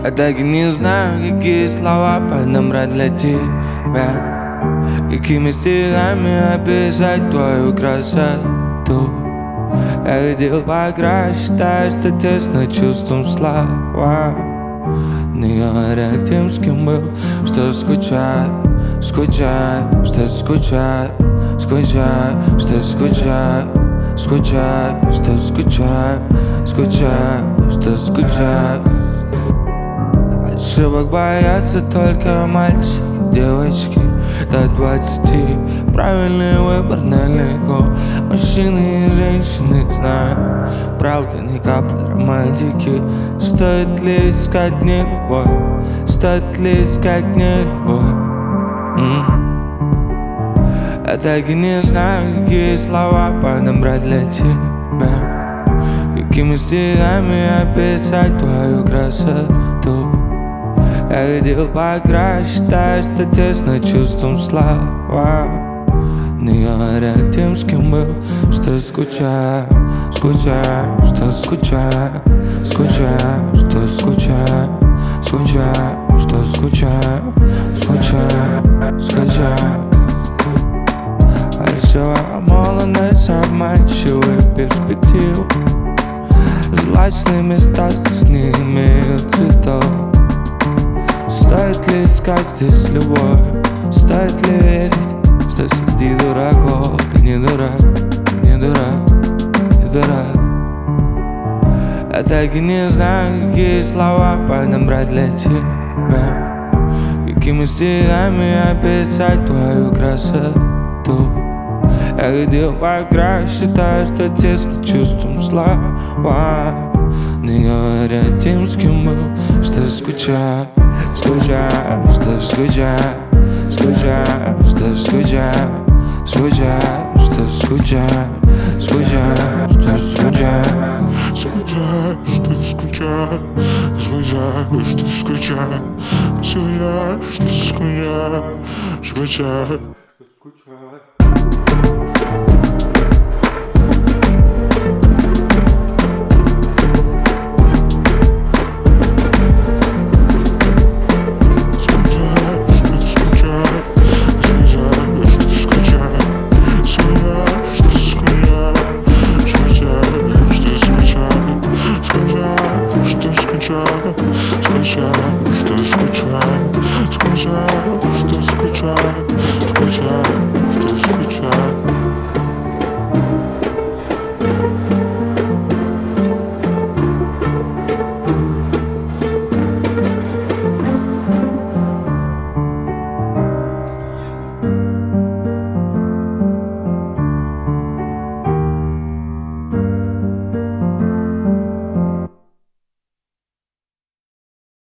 Я так и не знаю, какие слова подобрать для тебя, какими стихами описать твою красоту. Я хотел покрасить, считаю, что тесно чувством слова. Не говорят тем, с кем был, что скучаю, скучаю, что скучаю, скучаю, что скучаю, скучаю, что скучаю, скучаю, что скучаю. Ошибок боятся только мальчики, девочки до 20. Правильный выбор далеко. Мужчины и женщины знают, правда, ни капли романтики. Стоит ли искать не любовь? Стоит ли искать не любовь? Я так и не знаю, какие слова подобрать для тебя, какими стихами описать твою красоту. Я хотел покрасить, считаю, что тесно чувством слова. Не говорят тем, с кем был, что скучаю, скучаю, что скучаю, скучаю, что скучаю, скучаю, что скучаю, скучаю, скучаю. Рисовая молодость, обманчивые перспективы, злачные места здесь не имеют цветов. Стоит ли искать здесь любовь? Стоит ли верить, что среди дураков ты не дурак, ты не дурак, не дурак? Я так и не знаю, какие слова подобрать для тебя, какими стихами описать твою красоту. Я хотел покрасить, считаю, что тесно чувством слова. Не говорят тем, с кем был, что скучаю, скучаю, что скучаю, скучаю, что скучаю, скучаю, что скучаю, скучаю, что скучаю, скучаю, что скучаю, скучаю, что скучаю, скучаю, что скучаю, скучаю, скучаю. Скучаю, что скучаю, скучаю, что скучаю, скучаю.